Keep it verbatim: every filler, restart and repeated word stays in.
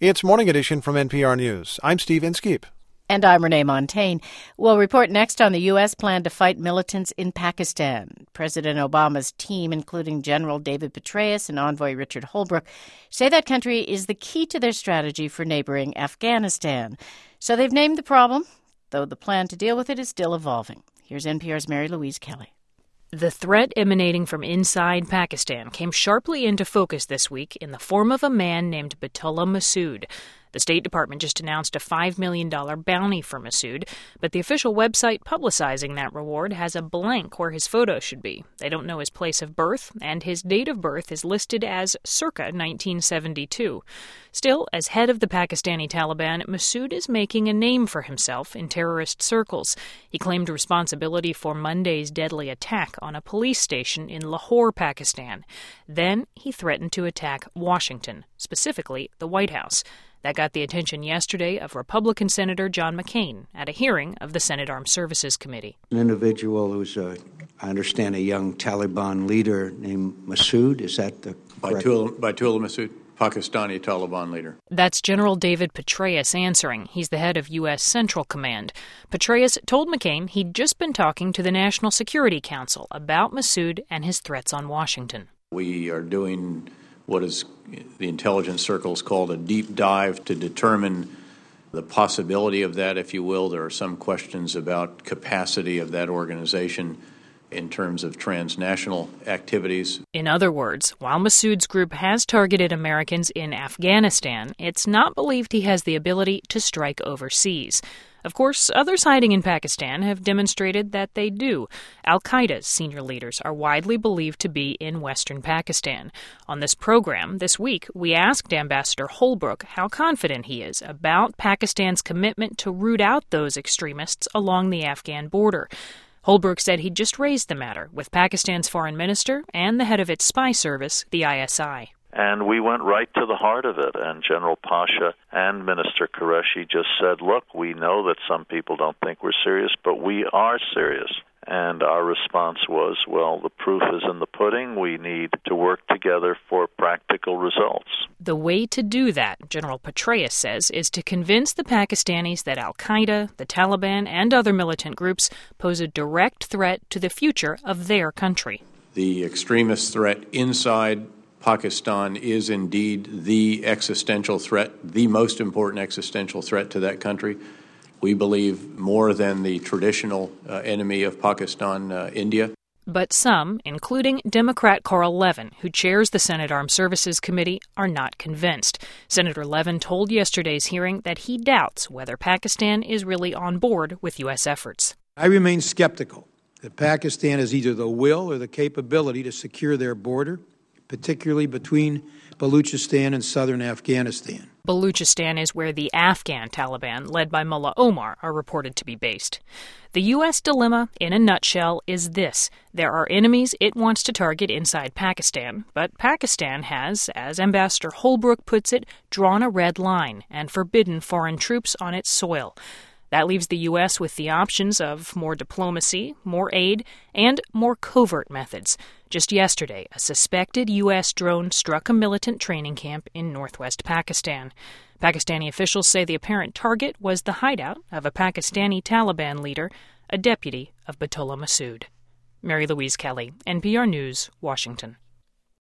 It's Morning Edition from N P R News. I'm Steve Inskeep. And I'm Renee Montaigne. We'll report next on the U S plan to fight militants in Pakistan. President Obama's team, including General David Petraeus and Envoy Richard Holbrooke, say that country is the key to their strategy for neighboring Afghanistan. So they've named the problem, though the plan to deal with it is still evolving. Here's N P R's Mary Louise Kelly. The threat emanating from inside Pakistan came sharply into focus this week in the form of a man named Baitullah Mehsud. The State Department just announced a five million dollars bounty for Mehsud, but the official website publicizing that reward has a blank where his photo should be. They don't know his place of birth, and his date of birth is listed as circa nineteen seventy-two. Still, as head of the Pakistani Taliban, Mehsud is making a name for himself in terrorist circles. He claimed responsibility for Monday's deadly attack on a police station in Lahore, Pakistan. Then he threatened to attack Washington, specifically the White House. That got the attention yesterday of Republican Senator John McCain at a hearing of the Senate Armed Services Committee. An individual who's, a, I understand, a young Taliban leader named Mehsud, is that the correct? Baitullah, Baitullah Mehsud, Pakistani Taliban leader. That's General David Petraeus answering. He's the head of U S Central Command. Petraeus told McCain he'd just been talking to the National Security Council about Mehsud and his threats on Washington. We are doing what is the intelligence circles called a deep dive to determine the possibility of that, if you will. There are some questions about capacity of that organization in terms of transnational activities. In other words, while Mehsud's group has targeted Americans in Afghanistan, it's not believed he has the ability to strike overseas. Of course, others hiding in Pakistan have demonstrated that they do. Al-Qaeda's senior leaders are widely believed to be in western Pakistan. On this program this week, we asked Ambassador Holbrooke how confident he is about Pakistan's commitment to root out those extremists along the Afghan border. Holbrooke said he'd just raised the matter with Pakistan's foreign minister and the head of its spy service, the I S I. And we went right to the heart of it, and General Pasha and Minister Qureshi just said, look, we know that some people don't think we're serious, but we are serious. And our response was, well, the proof is in the pudding. We need to work together for practical results. The way to do that, General Petraeus says, is to convince the Pakistanis that Al-Qaeda, the Taliban, and other militant groups pose a direct threat to the future of their country. The extremist threat inside Pakistan is indeed the existential threat, the most important existential threat to that country. We believe more than the traditional uh, enemy of Pakistan, uh, India. But some, including Democrat Carl Levin, who chairs the Senate Armed Services Committee, are not convinced. Senator Levin told yesterday's hearing that he doubts whether Pakistan is really on board with U S efforts. I remain skeptical that Pakistan has either the will or the capability to secure their border, particularly between Baluchistan and southern Afghanistan. Baluchistan is where the Afghan Taliban, led by Mullah Omar, are reported to be based. The U S dilemma, in a nutshell, is this. There are enemies it wants to target inside Pakistan, but Pakistan has, as Ambassador Holbrooke puts it, drawn a red line and forbidden foreign troops on its soil. That leaves the U S with the options of more diplomacy, more aid, and more covert methods. Just yesterday, a suspected U S drone struck a militant training camp in northwest Pakistan. Pakistani officials say the apparent target was the hideout of a Pakistani Taliban leader, a deputy of Baitullah Mehsud. Mary Louise Kelly, N P R News, Washington.